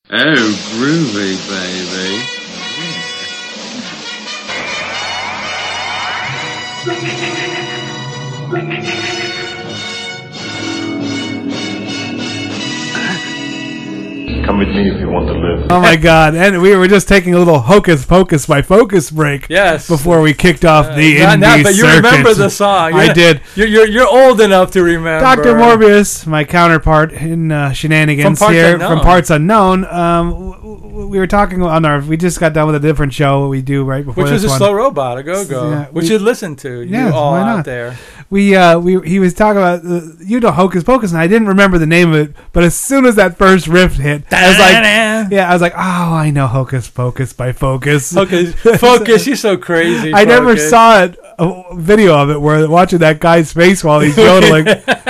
Oh, groovy, baby. Come with me if you want to live. Oh my God! And we were just taking a little hocus pocus by focus break. Yes. Before we kicked off the indie but you circuit. remember the song. I did. You're old enough to remember. Dr. Morbius, my counterpart in Shenanigans from Parts Unknown. We were talking on we just got done with a different show we do right before which this was a one. Slow Robot, a go-go, Yeah, which you'd listen to. Yeah, all why out not? there. He was talking about Hocus Pocus, and I didn't remember the name of it, but as soon as that first riff hit, I was like, oh, I know Hocus Pocus by Focus. Focus, you're so crazy. I never saw a video of it where watching that guy's face while he's yodeling.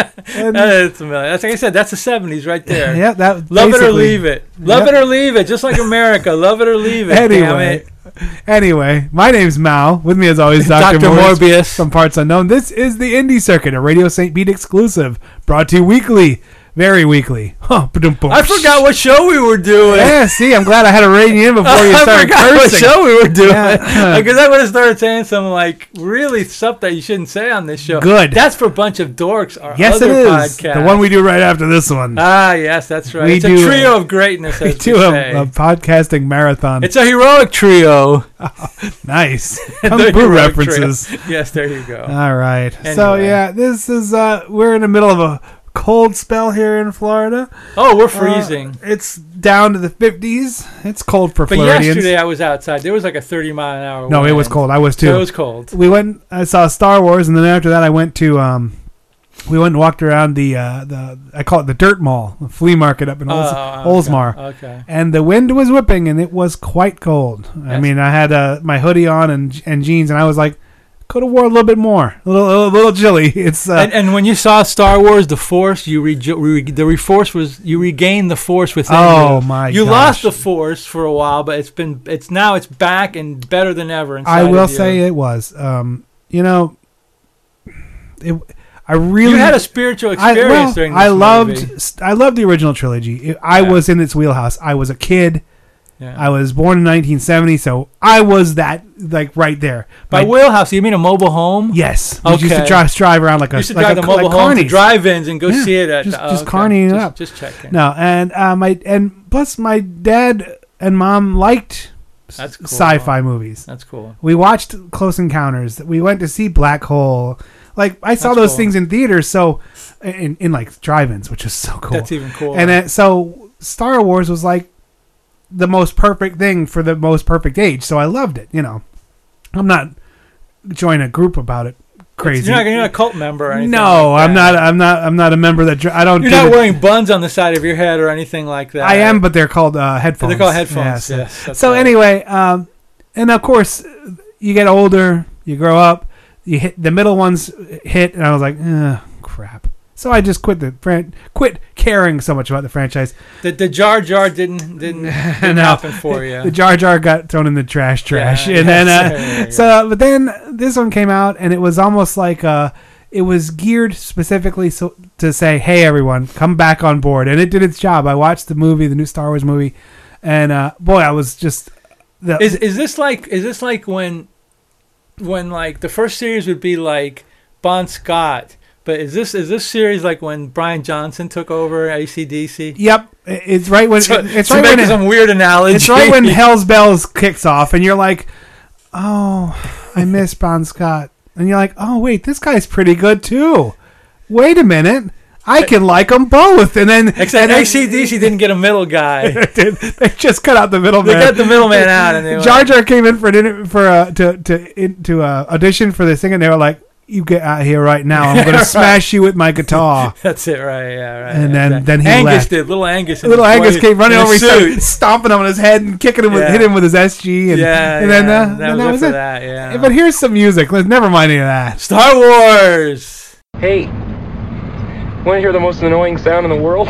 That's like I said, that's the 70s right there. Yeah, that love it or leave it. Love it or leave it, just like America. Love it or leave it. Anyway, my name's Mao. With me as always, Dr. Morbius from Parts Unknown. This is the Indie Circuit, a Radio St. Pete exclusive, brought to you weekly. Very weekly. I forgot what show we were doing. Yeah, see, I'm glad I had to rein you in before you started cursing. I forgot what show we were doing. Because I would have started saying some like really stuff that you shouldn't say on this show. Good. That's for a bunch of dorks. Our yes, other it is. Podcast. The one we do right after this one. Ah, yes, that's right. It's a trio of greatness. We do a podcasting marathon. It's a heroic trio. Nice. Kung Fu references. Trio. Yes, there you go. All right. Anyway. So, yeah, this is, we're in the middle of a cold spell here in Florida. Oh, we're freezing. It's down to the 50s. It's cold for Floridians. But yesterday I was outside. There was like a 30-mile-an-hour wind. No, it was cold. I was too. So it was cold. We went. I saw Star Wars, and then after that, I went to. We went and walked around the I call it the Dirt Mall, the flea market up in Oldsmar. Okay. And the wind was whipping, and it was quite cold. Yes. I mean, I had my hoodie on and jeans, and I was like, could have wore a little bit more, a little chilly. It's and when you saw Star Wars: The Force, you regained the Force within you. Oh my! You lost the Force for a while, but it's back and better than ever. I will say it was. I really. You had a spiritual experience during this movie. I loved the original trilogy. I was in its wheelhouse. I was a kid. Yeah. I was born in 1970, so I was that right there. By wheelhouse, you mean a mobile home? Yes. We used to drive around like a used to drive the mobile home to drive-ins and go see it at just carnying it up. Just checking. No, and plus my dad and mom liked sci-fi movies. That's cool. We watched Close Encounters. We went to see Black Hole. Like I saw those things in theaters, so in like drive-ins, which is so cool. That's even cool. And so Star Wars was like the most perfect thing for the most perfect age, so I loved it. I'm not joining a group about it. Crazy. You're not a cult member or anything. No, like I'm not a member that I don't. You're not wearing buns on the side of your head or anything like that. I am, but they're called headphones. They're called headphones. Yes. So anyway, and of course, you get older, you grow up, you hit the middle ones hit, and I was like, crap. So I just quit caring so much about the franchise. The Jar Jar didn't happen for you. The Jar Jar got thrown in the trash, and then but then this one came out, and it was almost like it was geared specifically to say, "Hey, everyone, come back on board," and it did its job. I watched the new Star Wars movie, and boy, I was just. Is this like when like the first series would be like Bon Scott? But is this series like when Brian Johnson took over AC/DC? Yep, it's right when it's right when some weird analogy. It's right when Hell's Bells kicks off, and you're like, "Oh, I miss Bon Scott," and you're like, "Oh, wait, this guy's pretty good too." Wait a minute, I can like them both, and then except AC/DC didn't get a middle guy. They just cut out the middleman. They cut the middleman out, and Jar Jar came in to audition for this thing, and they were like, "You get out of here right now! I'm going to smash you with my guitar." That's it, right? Yeah, right. And then he Angus left. did. Little Angus came running over, he started stomping him on his head and kicking him, hit him with his SG, and then that was it. That, yeah. But here's some music. Let's never mind any of that. Star Wars. Hey, want to hear the most annoying sound in the world?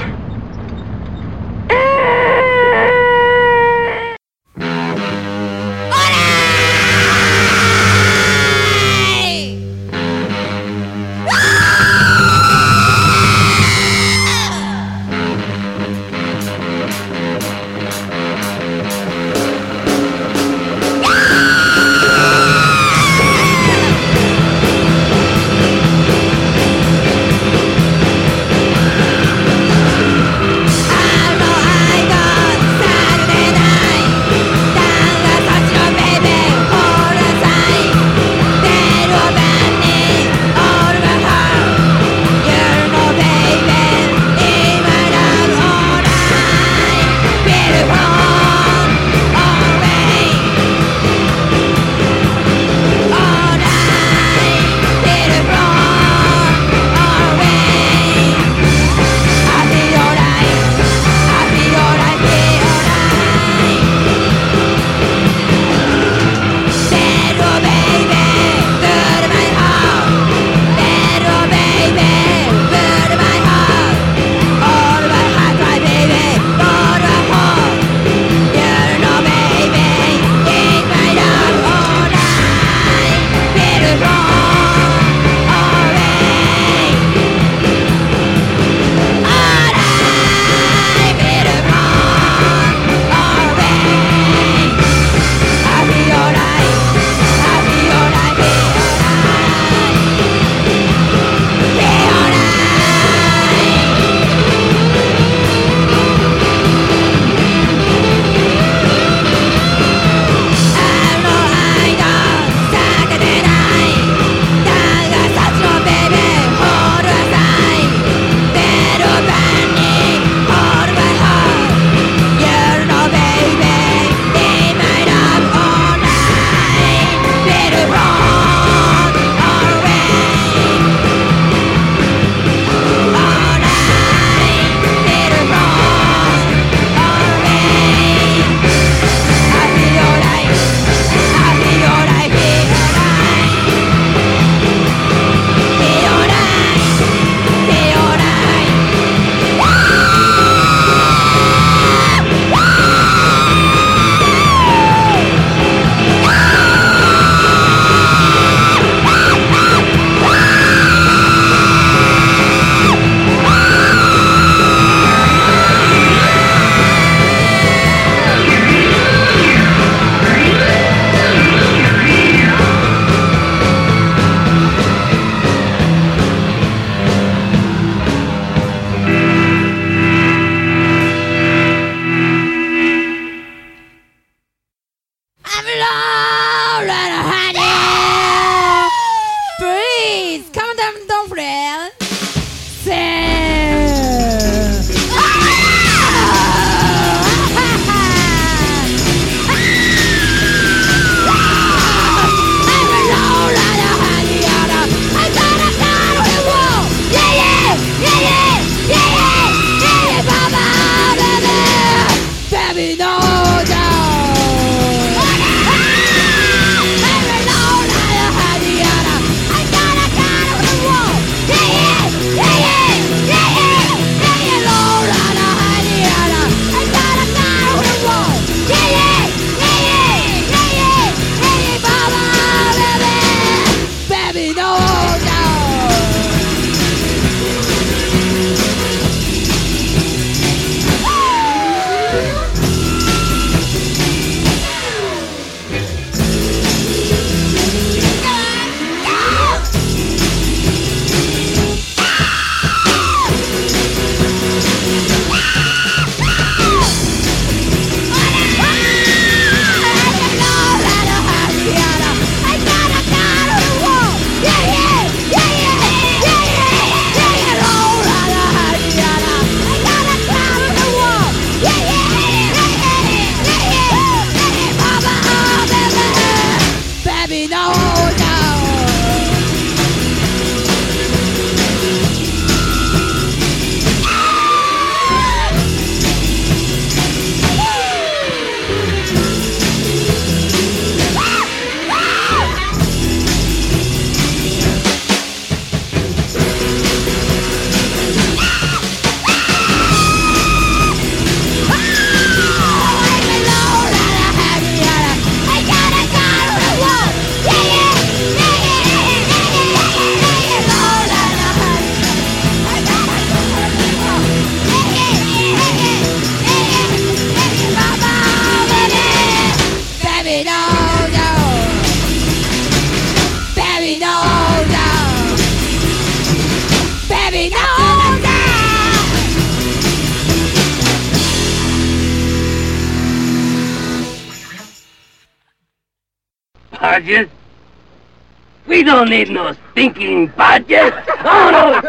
Podges. We don't need no stinking Podges. Oh, no.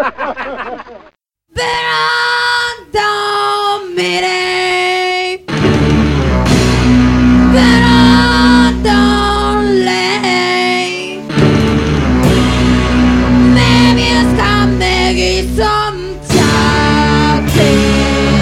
Domine. Don't lay. Maybe it's come, maybe some chocolate.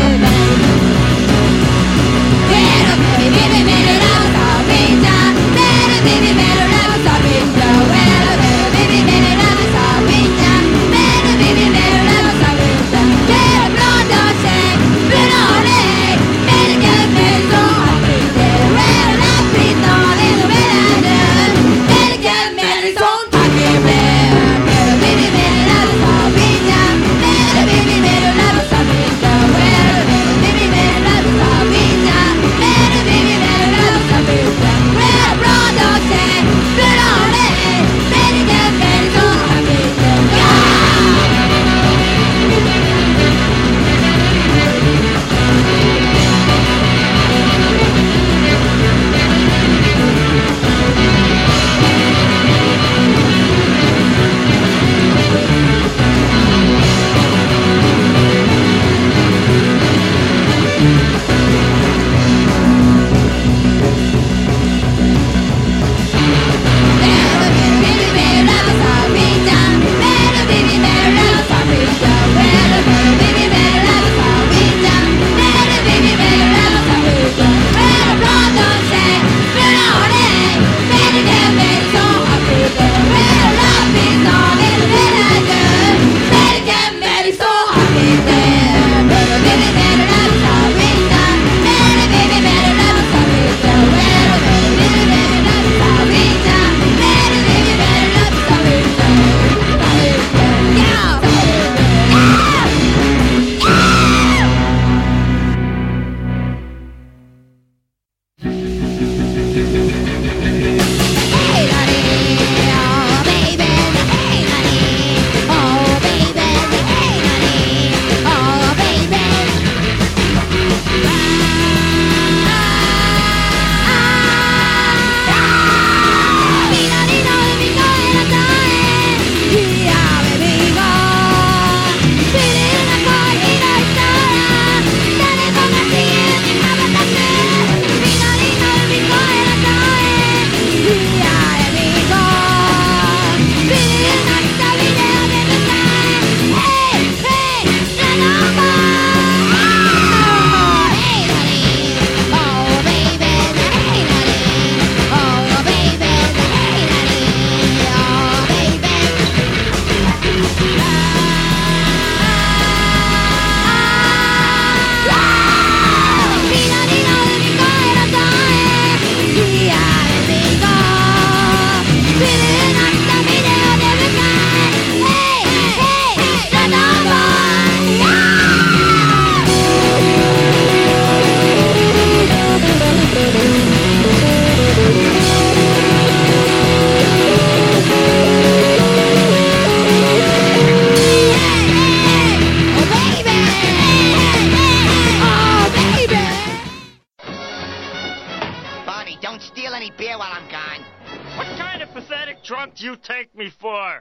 drunk do you take me for?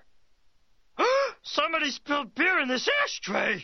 Somebody spilled beer in this ashtray.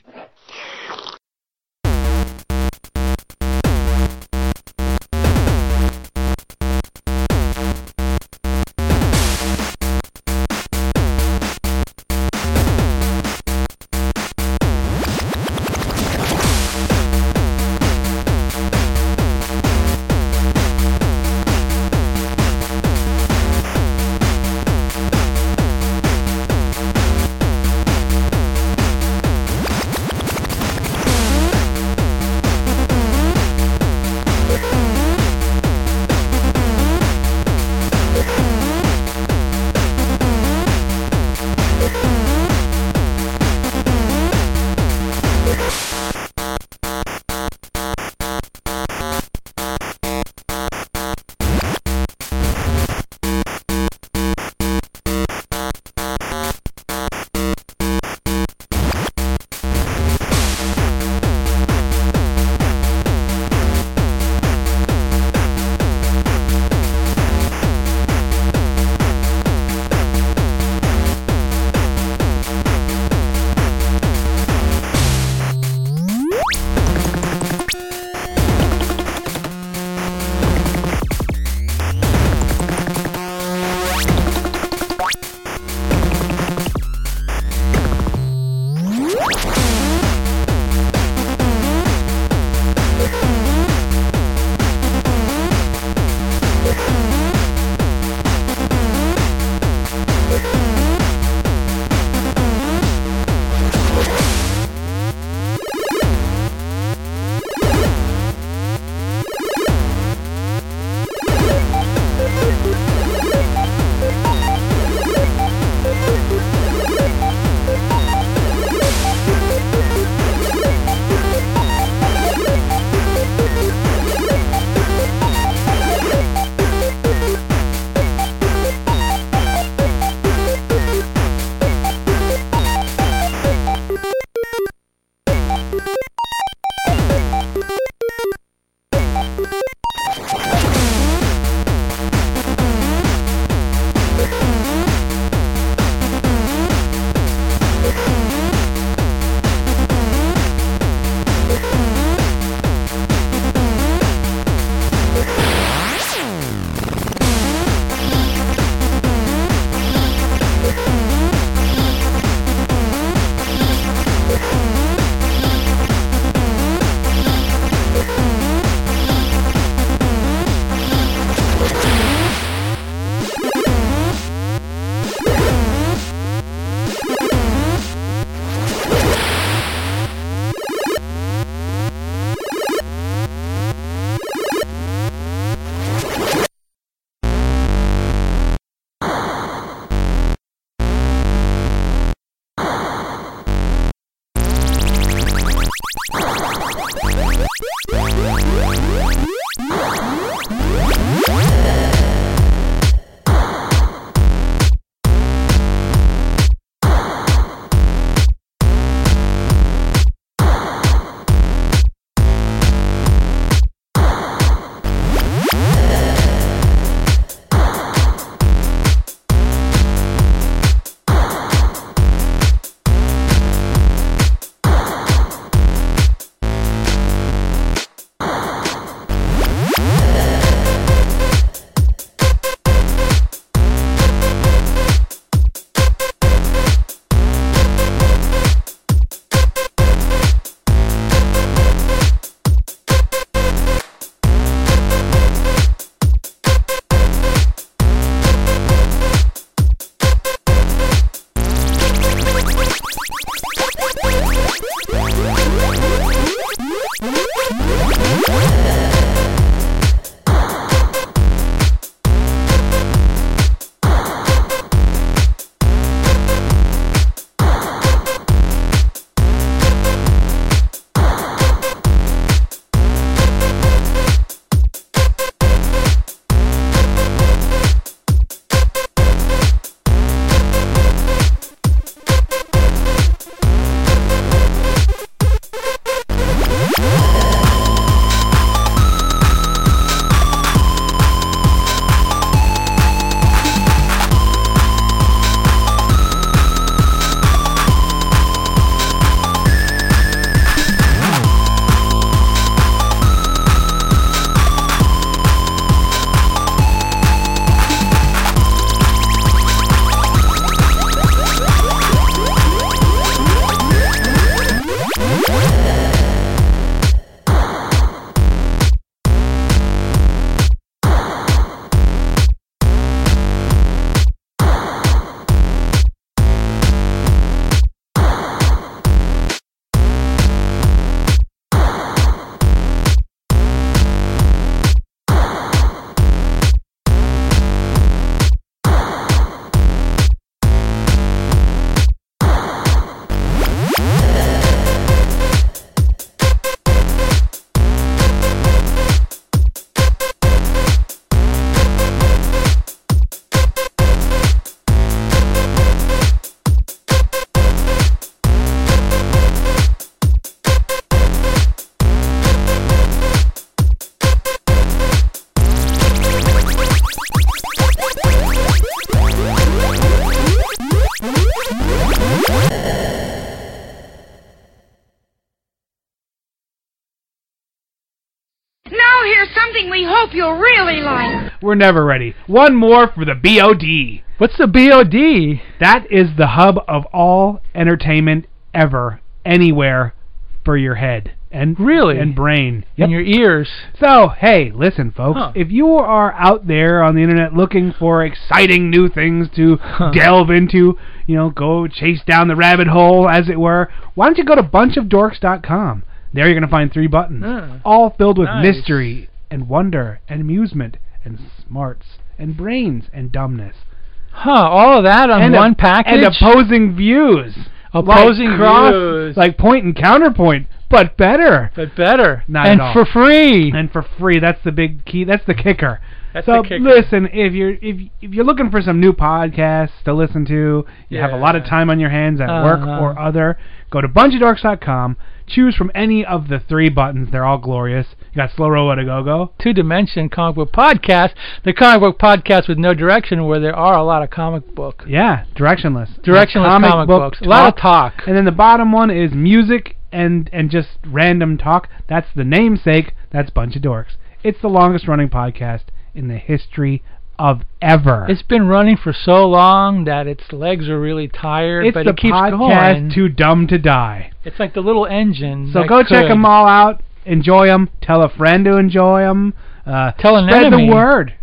Now here's something we hope you'll really like. We're never ready. One more for the BOD. What's the BOD? That is the hub of all entertainment ever, anywhere, for your head and Really? and brain. In your ears. So, hey, listen, folks. Huh. If you are out there on the internet looking for exciting new things to delve into, go chase down the rabbit hole, as it were, why don't you go to bunchofdorks.com? There you're going to find 3 buttons, all filled with Nice. mystery and wonder and amusement and smarts and brains and dumbness. Huh, all of that on one package? And opposing views. Opposing like views. Like point and counterpoint, but better. But better. Not and at all. for free. And for free. That's the big key. That's the kicker. That's so the kicker. listen, if you're looking for some new podcasts to listen to, you have a lot of time on your hands at work or other, go to bunchofdorks.com. Choose from any of the 3 buttons. They're all glorious. You got Slow Roll to Go. 2-Dimension Comic Book Podcast. The comic book podcast with no direction, where there are a lot of comic book. Yeah, directionless. Directionless comic books. A lot of talk. And then the bottom one is music and just random talk. That's the namesake. That's Bunch of Dorks. It's the longest running podcast in the history of ever. It's been running for so long that its legs are really tired, It's but the it keeps podcast going. Too Dumb to Die. It's like the little engine. So that go check could. them all out. Enjoy them. Tell a friend to enjoy them. Tell an spread enemy. the word.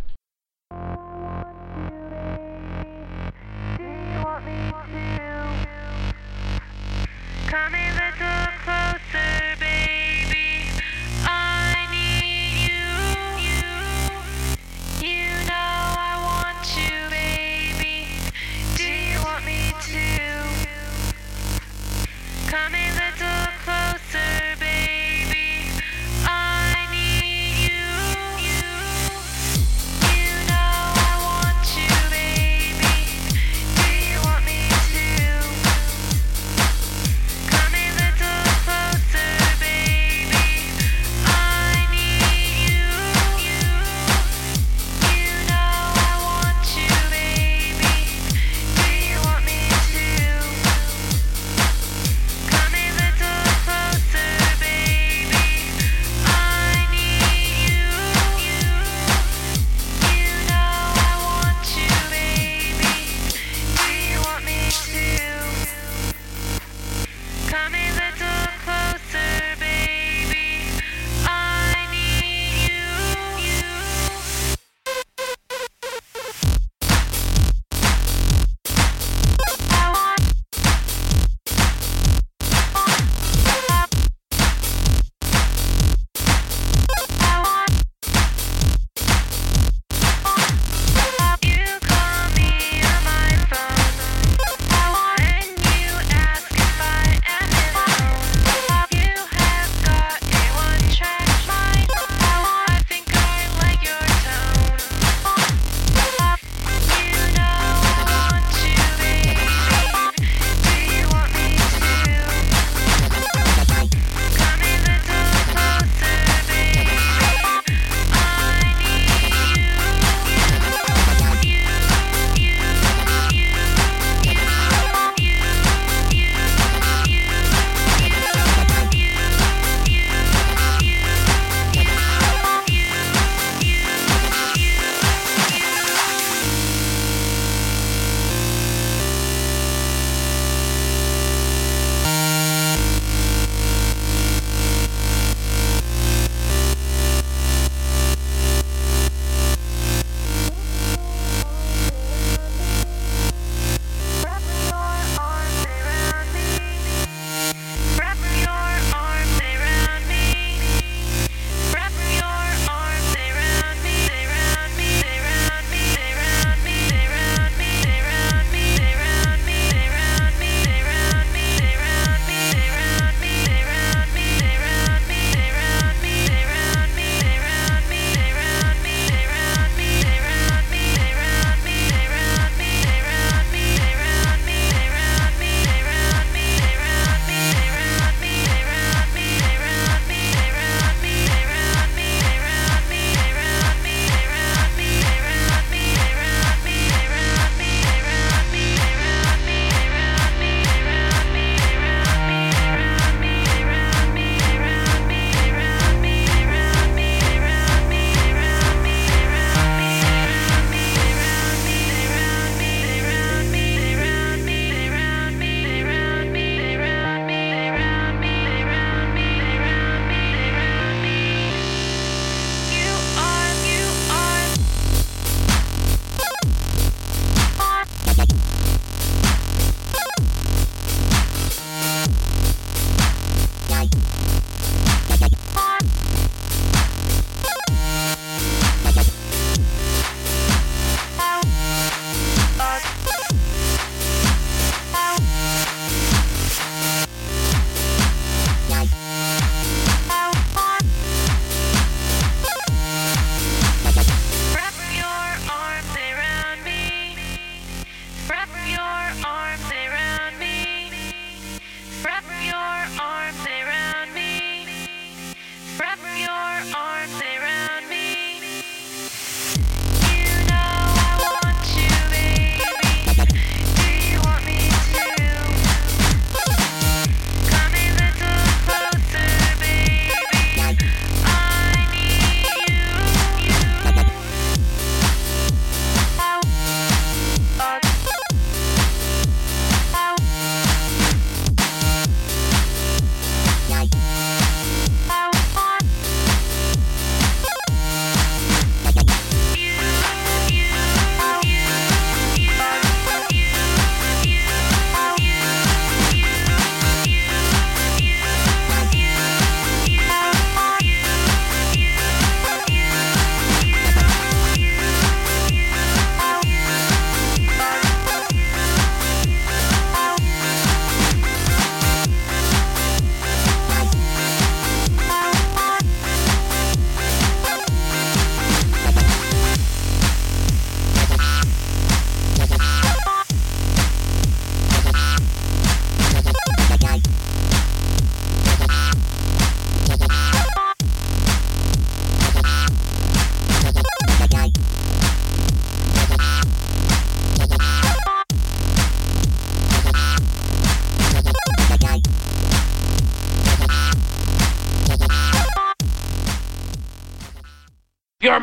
Come a little closer, baby. I need you. You know I want you, baby. Do you want me to? Come a little closer, baby. I need you.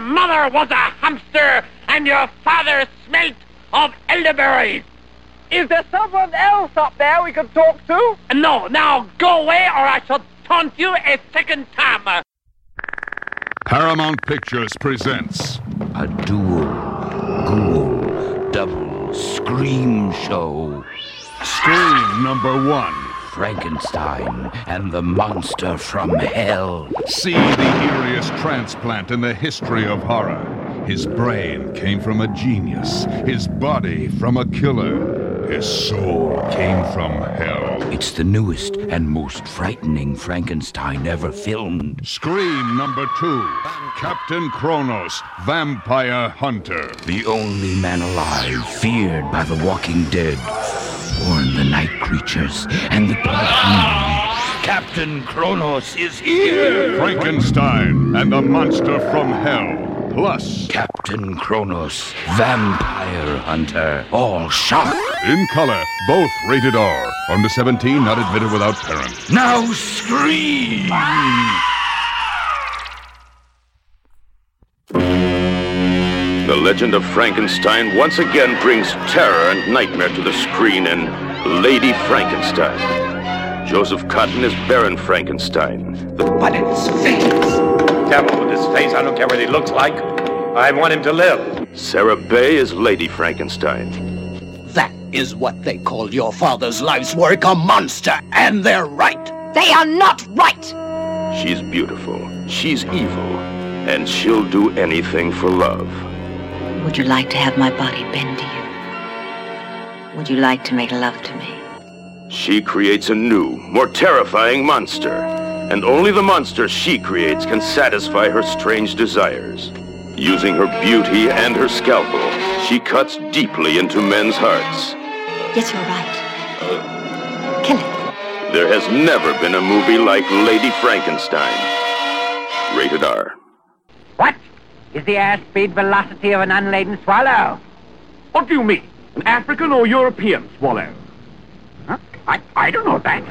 mother was a hamster and your father smelt of elderberries. Is there someone else up there we can talk to? No, now go away or I shall taunt you a second time. Paramount Pictures presents a dual, ghoul, double, scream show. Scream number 1. Frankenstein and the Monster from Hell. See the eeriest transplant in the history of horror. His brain came from a genius, his body from a killer, his soul came from hell. It's the newest and most frightening Frankenstein ever filmed. Scream number 2. Captain Kronos, Vampire Hunter. The only man alive feared by the walking dead. Warn the night creatures and the blood moon. Captain Kronos is here! Frankenstein and the Monster from Hell. Plus Captain Kronos, Vampire Hunter. All shot. In color, both rated R. Under 17, not admitted without parent. Now scream! The legend of Frankenstein once again brings terror and nightmare to the screen in Lady Frankenstein. Joseph Cotton is Baron Frankenstein. But it's vengeance. Devil with his face, I don't care what he looks like. I want him to live. Sarah Bay is Lady Frankenstein. That is what they call your father's life's work, a monster, and they're right. They are not right. She's beautiful, she's evil, and she'll do anything for love. Would you like to have my body bend to you? Would you like to make love to me? She creates a new, more terrifying monster, and only the monster she creates can satisfy her strange desires. Using her beauty and her scalpel, she cuts deeply into men's hearts. Yes, you're right. Kill it. There has never been a movie like Lady Frankenstein. Rated R. What is the airspeed velocity of an unladen swallow? What do you mean? An African or European swallow? Huh? I don't know that.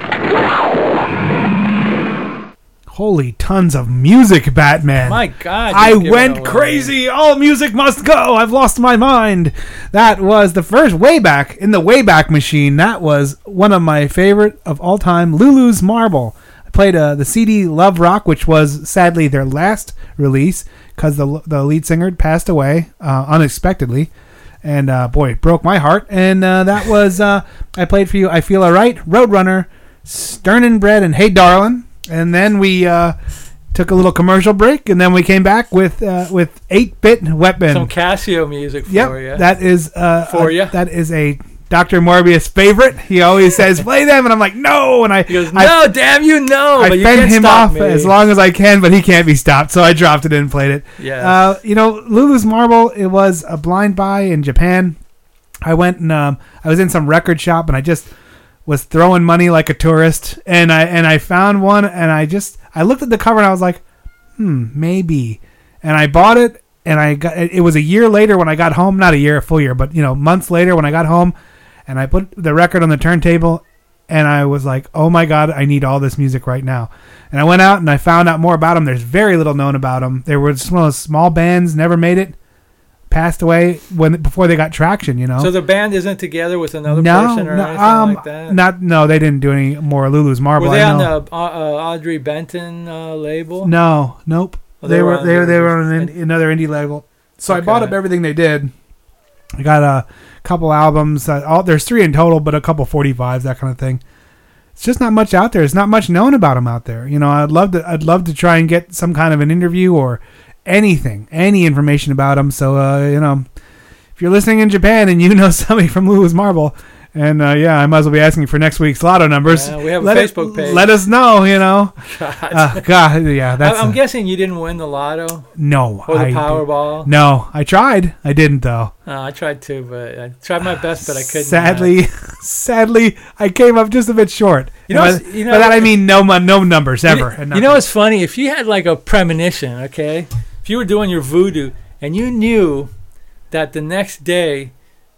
Holy tons of music, Batman. My God. I went crazy. All music must go. I've lost my mind. That was the first Wayback in the Wayback Machine. That was one of my favorite of all time, Lulu's Marble. I played the CD Love Rock, which was sadly their last release because the lead singer passed away unexpectedly. And boy, it broke my heart. And that was, I played for you I Feel Alright, Roadrunner, Stern and Bread, and Hey Darlin'. And then we took a little commercial break, and then we came back with 8-Bit Weapon. Some Casio music for you. That is for you. That is a Dr. Morbius favorite. He always says, play them, and I'm like, no. And he goes, no, damn you, no. I but you fend can't him stop off me. as long as I can, but he can't be stopped. So I dropped it and played it. Yeah. Lulu's Marble, it was a blind buy in Japan. I went and I was in some record shop, and I just was throwing money like a tourist, and I found one, and I looked at the cover, and I was like, maybe. And I bought it, and it was a year later when I got home, not a full year, but months later when I got home, and I put the record on the turntable, and I was like, oh my God, I need all this music right now. And I went out and I found out more about them. There's very little known about them. They were just one of those small bands, never made it, passed away before they got traction, So the band isn't together with another person or anything like that? No, they didn't do any more Lulu's Marble. Were they on the Audrey Benton label? No, nope. Oh, they were on another indie label. So I bought up everything they did. I got a couple albums. There's 3 in total, but a couple 45s, that kind of thing. It's just not much out there. There's not much known about them out there. I'd love to try and get some kind of an interview or anything, any information about them. So, if you're listening in Japan and you know somebody from Lulu's Marble, and I might as well be asking for next week's lotto numbers. Yeah, we have a Facebook page. Let us know, God. Yeah. I'm guessing you didn't win the lotto? No. Or the Powerball? No, I tried. I didn't, though. I tried too, but I tried my best, but I couldn't. Sadly, I came up just a bit short. By that I mean no numbers ever. What's funny? If you had like a premonition, okay? If you were doing your voodoo and you knew that the next day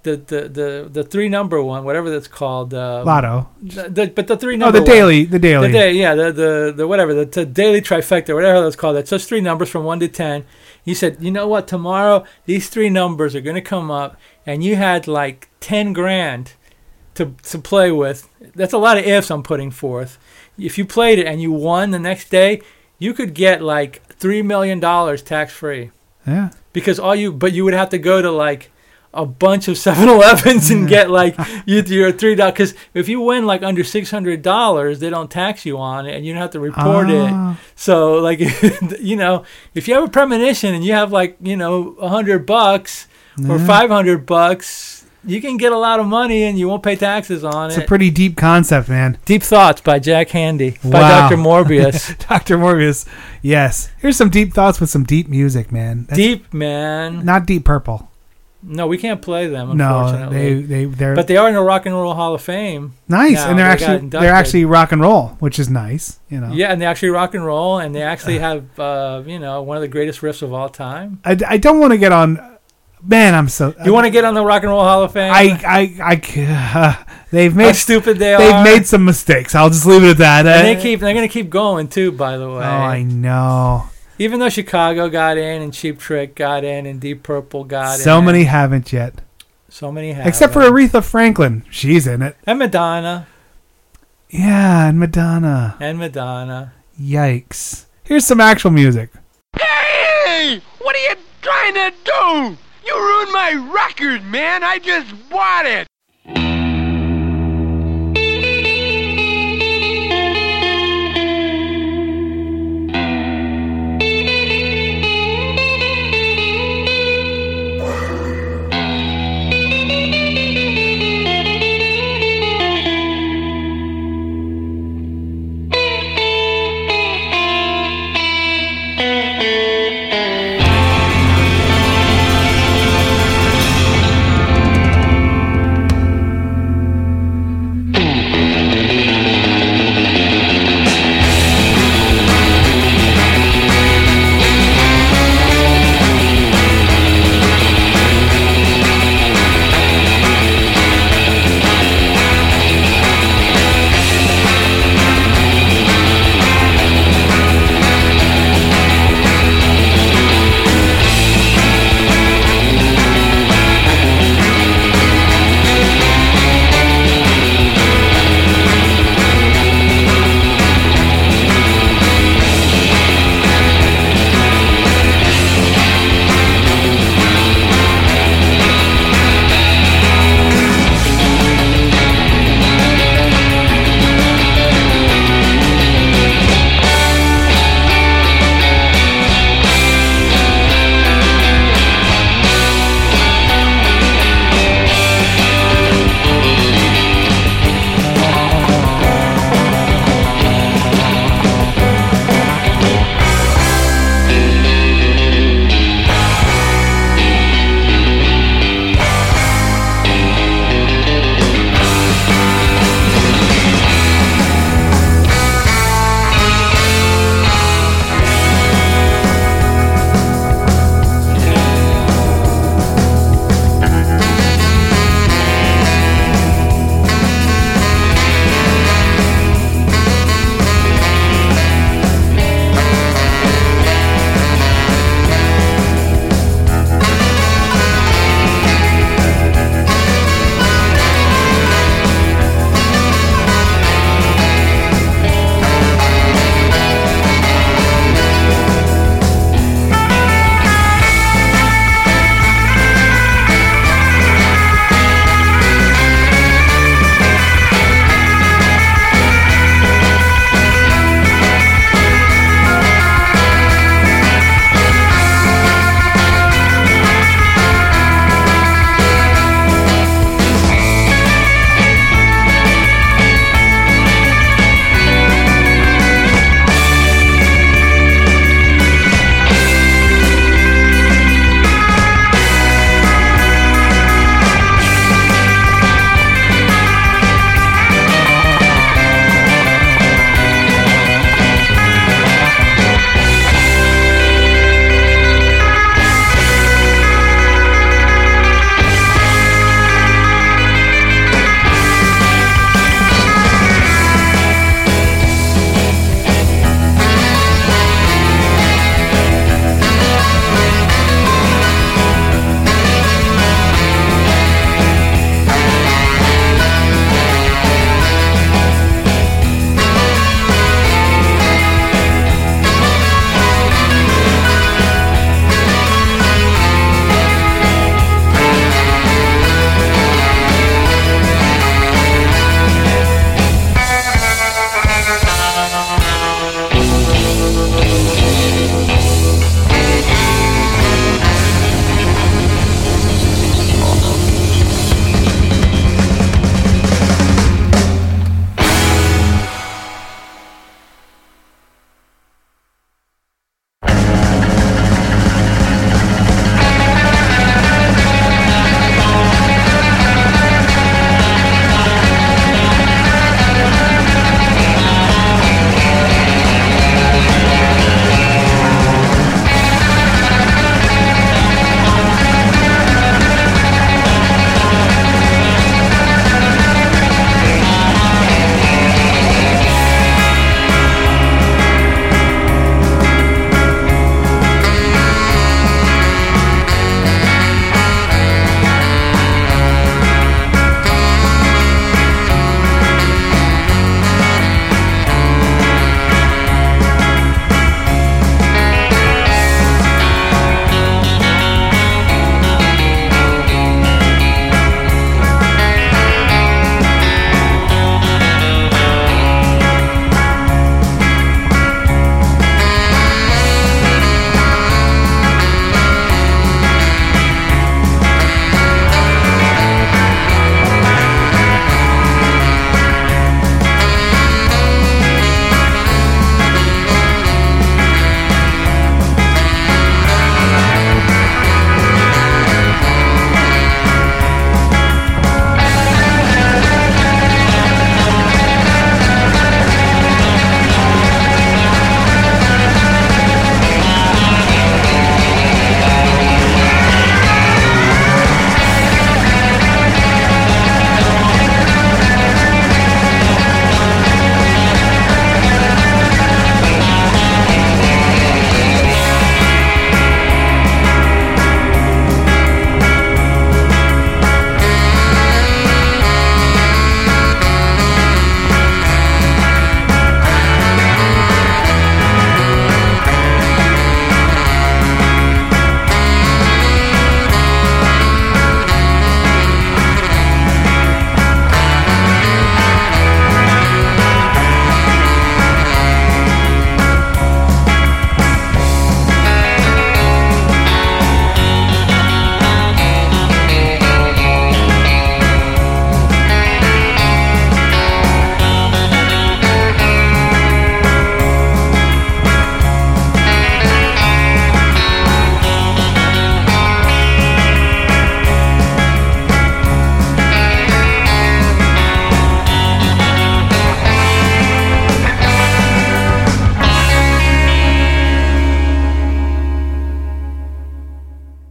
the 3-number one, whatever that's called. Lotto. But the 3-number. Oh, the daily. The whatever the daily trifecta, whatever that's called. That's just 3 numbers from 1 to 10. He said, you know what? Tomorrow these 3 numbers are going to come up, and you had like 10 grand to play with. That's a lot of ifs I'm putting forth. If you played it and you won the next day, you could get like $3 million tax free. Yeah. Because but you would have to go to like a bunch of 7-Elevens and get like your $3. Because if you win like under $600, they don't tax you on it, and you don't have to report it. So like, you know, if you have a premonition and you have like, you know, $100 or $500, you can get a lot of money and you won't pay taxes on it. It's a pretty deep concept, man. Deep Thoughts by Jack Handy. By Wow. Dr. Morbius. Dr. Morbius. Yes. Here's some deep thoughts with some deep music, man. Deep, man. Not Deep Purple. No, we can't play them, No, unfortunately. they're but they are in the Rock and Roll Hall of Fame. nice, now. and They they're actually rock and roll, which is nice, you know. Yeah, and they actually rock and roll, and they actually have you know, one of the greatest riffs of all time. I don't want to get on. Man, I'm so. You want to get on the Rock and Roll Hall of Fame? They've made How stupid they are. They've made some mistakes. I'll just leave it at that. And they're going to keep going too. By the way. Oh, I know. Even though Chicago got in, and Cheap Trick got in, and Deep Purple got in. So many haven't yet. So many haven't. Except for Aretha Franklin. She's in it. And Madonna. Yeah, and Madonna. Yikes. Here's some actual music. Hey! What are you trying to do? You ruined my record, man. I just bought it.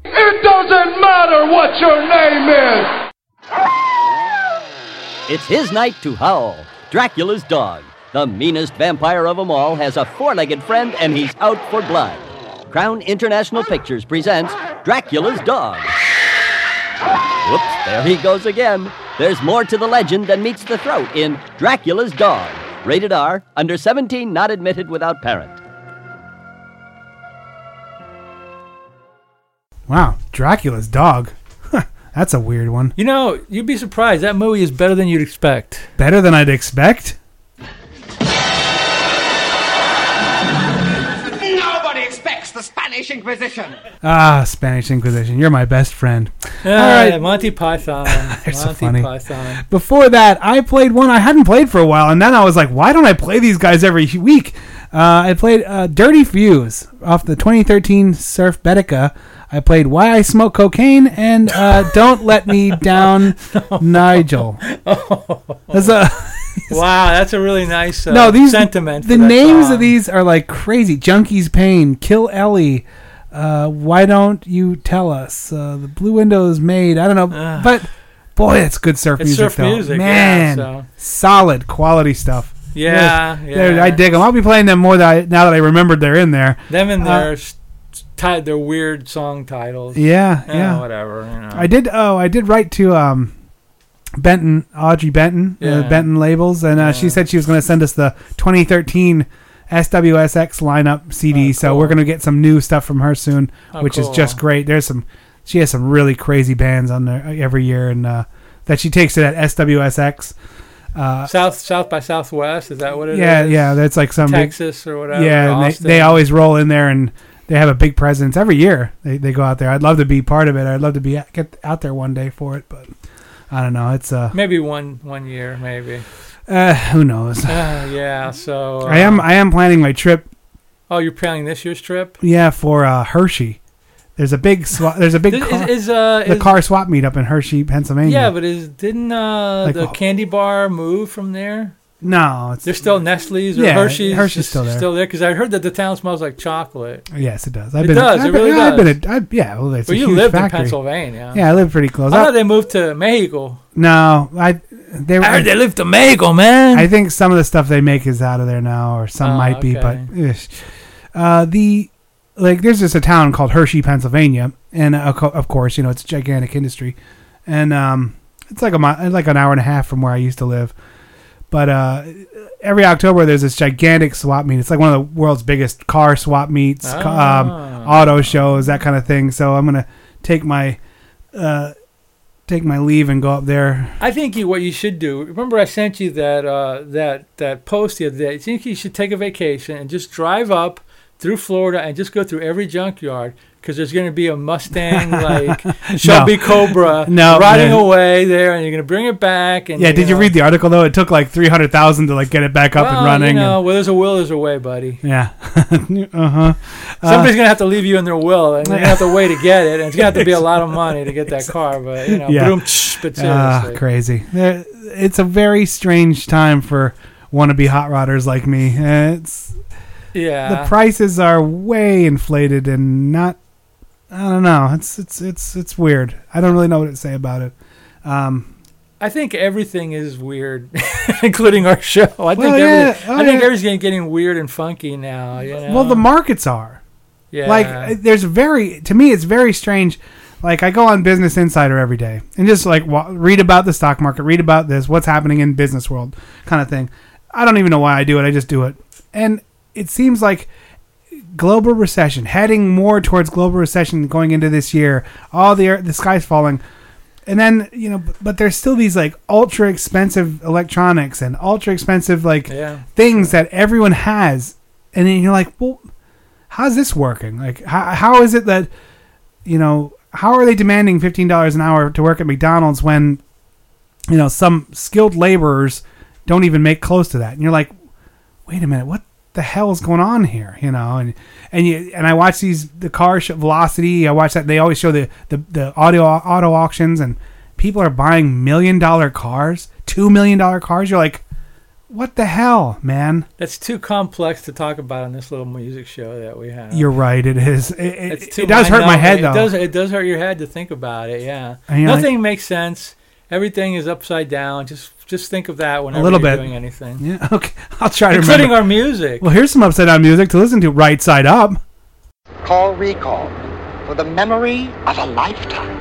It doesn't matter what your name is! It's his night to howl. Dracula's dog, the meanest vampire of them all, has a four-legged friend and he's out for blood. Crown International Pictures presents Dracula's dog. Whoops, there he goes again. There's more to the legend than meets the throat in Dracula's Dog. Rated R, under 17, not admitted without parent. Wow, Dracula's dog. That's a weird one. You know, you'd be surprised. That movie is better than you'd expect. Better than I'd expect? Nobody expects the Spanish Inquisition. Ah, Spanish Inquisition. You're my best friend. All right, Monty Python. They're so funny. Python. Before that, I played one I hadn't played for a while, and then I was like, why don't I play these guys every week? I played Dirty Fuse off the 2013 Surf Betica. I played Why I Smoke Cocaine and Don't Let Me Down, Nigel. Wow, that's a really nice sentiment. The names of these are like crazy. Junkie's Pain, Kill Ellie, Why Don't You Tell Us, The Blue Windows Maid. I don't know, but boy, it's good surf music. Surf though. music, man, yeah, solid quality stuff. Yeah. I dig them. I'll be playing them more now that I remembered they're in there. Them and their weird song titles. Yeah. Whatever. You know. I did write to Audrey Benton, Benton Labels, and she said she was going to send us the 2013 SWSX lineup CD. So we're going to get some new stuff from her soon, which is just great. She has some really crazy bands on there every year, and that she takes it at SWSX. South by Southwest, is that what it is? Yeah, that's like some Texas or whatever. Yeah, and they always roll in there, and they have a big presence every year. They go out there. I'd love to be part of it. I'd love to get out there one day for it, but I don't know. It's maybe one year, maybe. Who knows? Yeah. So I am planning my trip. Oh, you're planning this year's trip? Yeah, for Hershey. There's a big car swap meet up in Hershey, Pennsylvania. Yeah, but didn't the candy bar move from there? No, there's still Nestle's or Hershey's. Hershey's still there. Still there because I heard that the town smells like chocolate. Yes, it does. It really does. It's a you huge lived factory. in Pennsylvania. Yeah, I lived pretty close. I thought they moved to Mexico. No, I heard they lived to Mexico, man. I think some of the stuff they make is out of there now, or some might be, but there's just a town called Hershey, Pennsylvania, and of course, it's a gigantic industry, and it's like an hour and a half from where I used to live. But every October there's this gigantic swap meet. It's like one of the world's biggest car swap meets, auto shows, that kind of thing. So I'm gonna take my leave and go up there. I think what you should do. Remember, I sent you that post the other day. I think you should take a vacation and just drive up through Florida and just go through every junkyard, because there's going to be a Mustang Shelby Cobra riding away there, and you're going to bring it back. And did you read the article though? It took like $300,000 to get it back up and running. Where there's a will, there's a way, buddy. Yeah. Somebody's going to have to leave you in their will, and you're going to have to wait to get it. And it's going to have to be a lot of money to get that car, but boom, but seriously. Crazy. It's a very strange time for wannabe hot rodders like me. The prices are way inflated and not. I don't know. It's weird. I don't really know what to say about it. I think everything is weird, including our show. I think everything's getting weird and funky now. Well, the markets are. Yeah. Like to me, it's very strange. Like I go on Business Insider every day and just like read about the stock market, read about this, what's happening in business world, kind of thing. I don't even know why I do it. I just do it, and it seems like global recession, heading more towards global recession going into this year. All the sky's falling, and then but there's still these like ultra expensive electronics and ultra expensive things that everyone has, and then you're like, well, how's this working? Like, how is it that how are they demanding $15 an hour to work at McDonald's when some skilled laborers don't even make close to that? And you're like, wait a minute, what the hell is going on here? And I watch the car Velocity. I watch that. They always show the auto auctions, and people are buying $1 million cars, $2 million cars. You're like, What the hell, man? That's too complex to talk about on this little music show that we have. You're right. It is. It's It does hurt my head, though. It does hurt your head to think about it. Yeah. And Nothing makes sense. Everything is upside down. Just think of that whenever a little you're bit. doing anything. Yeah. Okay. I'll try to Including remember. our music. Well, here's some upside down music to listen to. Right Side Up. Call recall for the memory of a lifetime.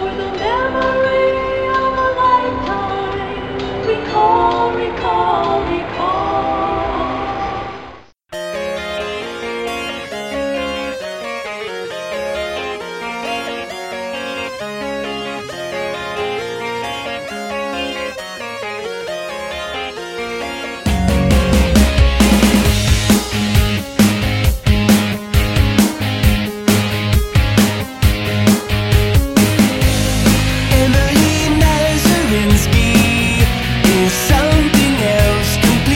Recall, recall, recall. Emily Nazarinsky is something else completely.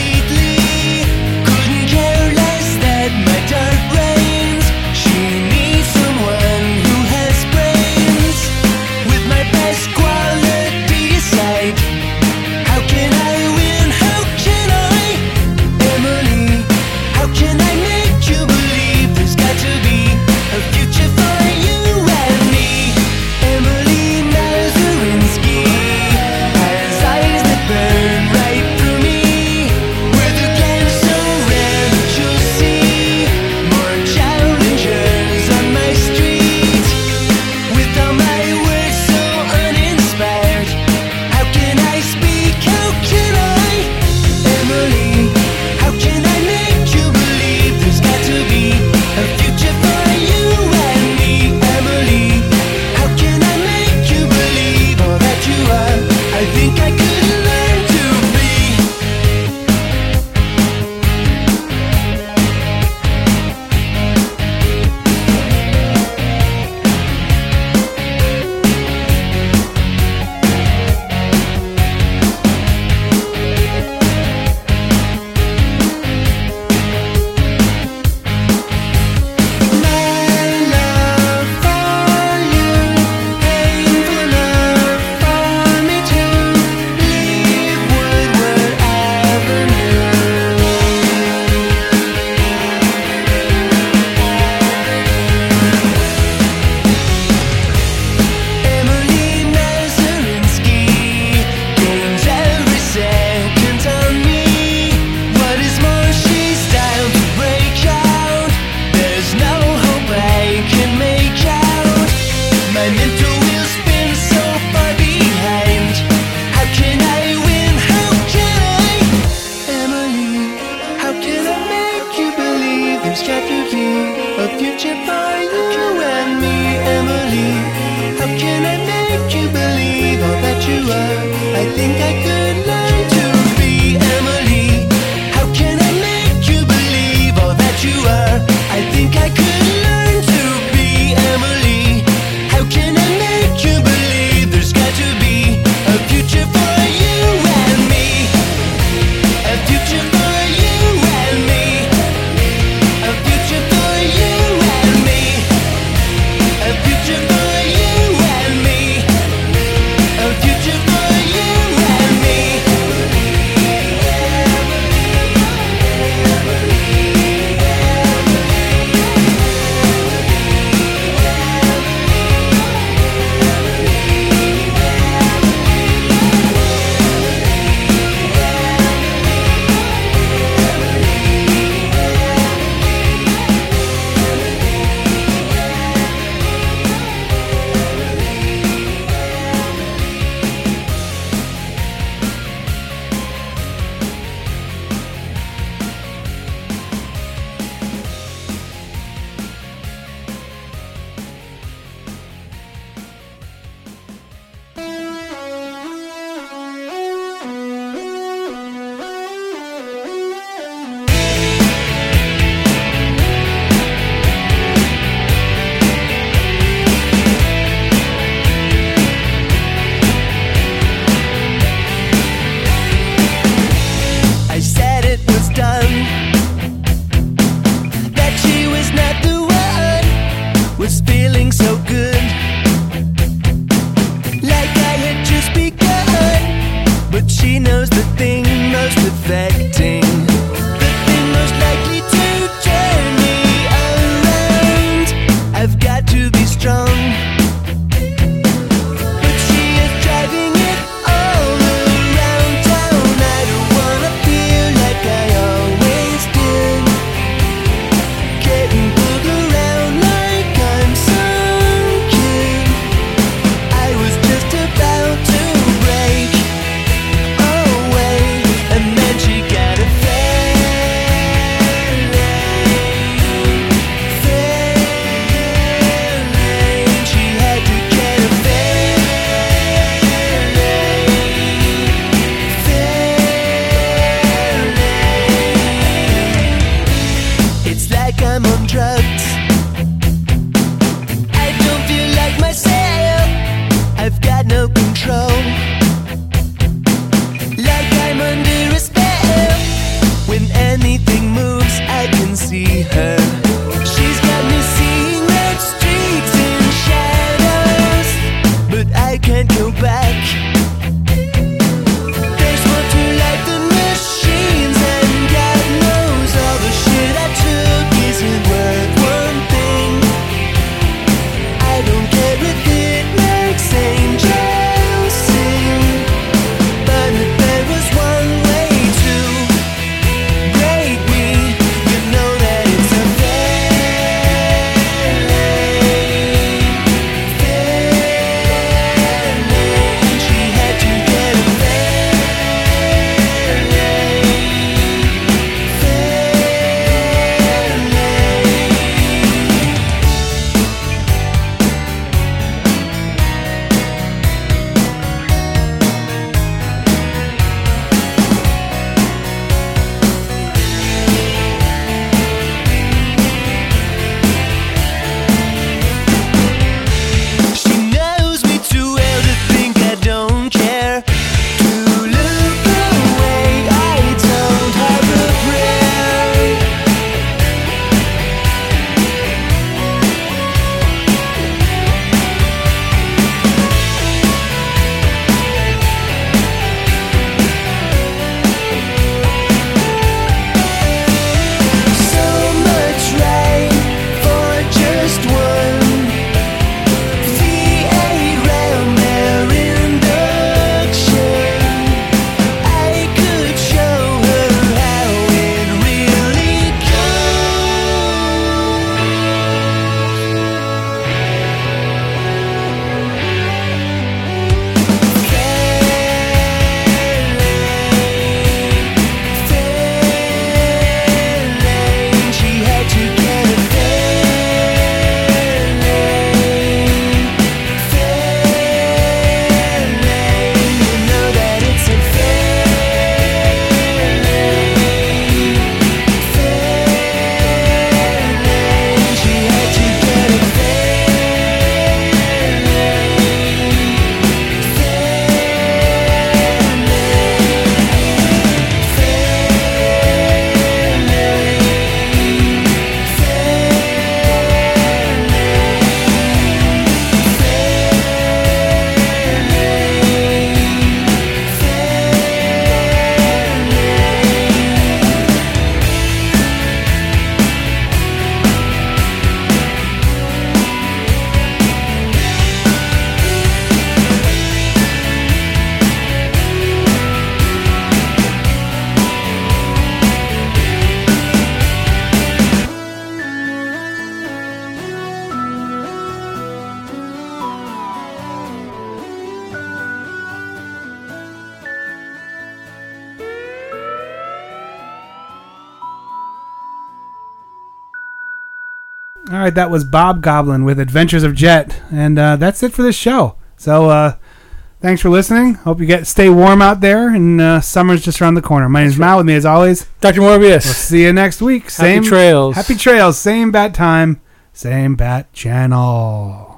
All right, that was Bob Goblin with Adventures of Jet, and that's it for this show. So thanks for listening. Hope you stay warm out there, and summer's just around the corner. My name's Mal. With me, as always, Dr. Morbius. We'll see you next week. Happy trails. Happy trails. Same bat time, same bat channel.